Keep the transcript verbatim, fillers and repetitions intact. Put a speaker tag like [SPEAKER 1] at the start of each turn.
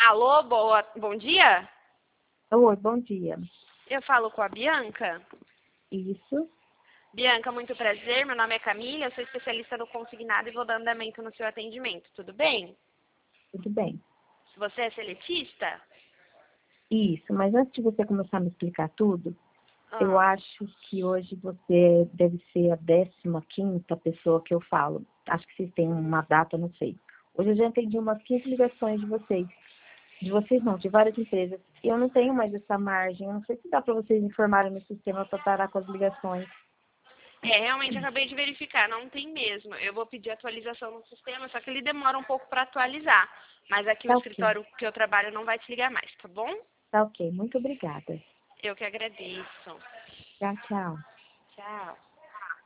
[SPEAKER 1] Alô, boa, bom dia?
[SPEAKER 2] Oi, bom dia.
[SPEAKER 1] Eu falo com a Bianca.
[SPEAKER 2] Isso,
[SPEAKER 1] Bianca, muito prazer. Meu nome é Camila, eu sou especialista no consignado e vou dar andamento no seu atendimento. Tudo bem?
[SPEAKER 2] tudo bem.
[SPEAKER 1] Você é seletista?
[SPEAKER 2] Isso, mas antes de você começar a me explicar tudo, eu
[SPEAKER 1] Ah,
[SPEAKER 2] acho que hoje você deve ser a décima quinta pessoa que eu falo. Acho que vocês têm uma data, não sei. Hoje eu já entendi umas quinze ligações de vocês. De vocês não, de várias empresas. E eu não tenho mais essa margem. Eu não sei se dá para vocês informarem no sistema para parar com as ligações.
[SPEAKER 1] é, realmente acabei de verificar, não tem mesmo. Eu vou pedir atualização no sistema, só que ele demora um pouco para atualizar. Mas aqui o
[SPEAKER 2] Tá ok,
[SPEAKER 1] escritório que eu trabalho não vai te ligar mais, tá bom?
[SPEAKER 2] tá ok. Muito obrigada.
[SPEAKER 1] Eu que agradeço.
[SPEAKER 2] Tchau, tchau.
[SPEAKER 1] Tchau.